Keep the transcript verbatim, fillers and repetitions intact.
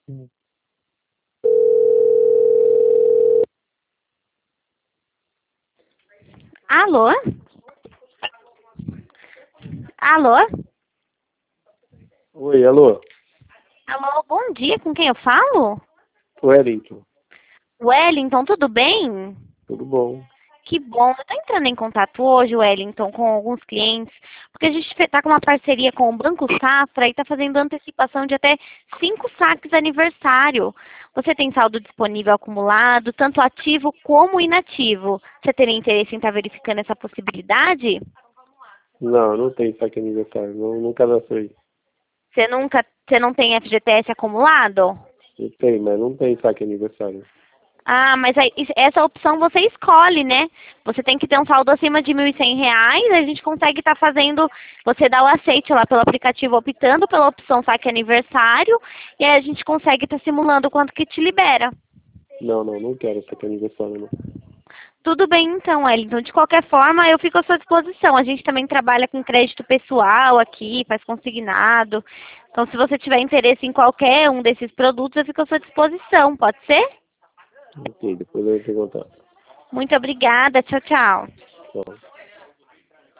Hum. Alô? Alô? Oi, alô? Alô, bom dia, com quem eu falo? Wellington, Wellington, tudo bem? tudo bom? Que bom, eu tô entrando em contato hoje, Wellington, com alguns clientes, porque a gente está com uma parceria com o Banco Safra e está fazendo antecipação de até cinco saques aniversário. Você tem saldo disponível acumulado, tanto ativo como inativo. Você teria interesse em estar verificando essa possibilidade? Não, não tem saque aniversário, não, não cadastrei. Você nunca, você não tem F G T S acumulado? Eu tenho, mas não tem saque aniversário. Ah, mas aí, is- essa opção você escolhe, né? Você tem que ter um saldo acima de mil e cem reais, a gente consegue estar fazendo, você dá o aceite lá pelo aplicativo optando pela opção saque aniversário, e aí a gente consegue estar simulando o quanto que te libera. Não, não, não quero saque aniversário, não. Tudo bem então, Wellington. De qualquer forma, eu fico à sua disposição. A gente também trabalha com crédito pessoal aqui, faz consignado. Então, se você tiver interesse em qualquer um desses produtos, eu fico à sua disposição. Pode ser? Ok, depois eu vou te contar. Muito obrigada. Tchau, tchau. Tchau.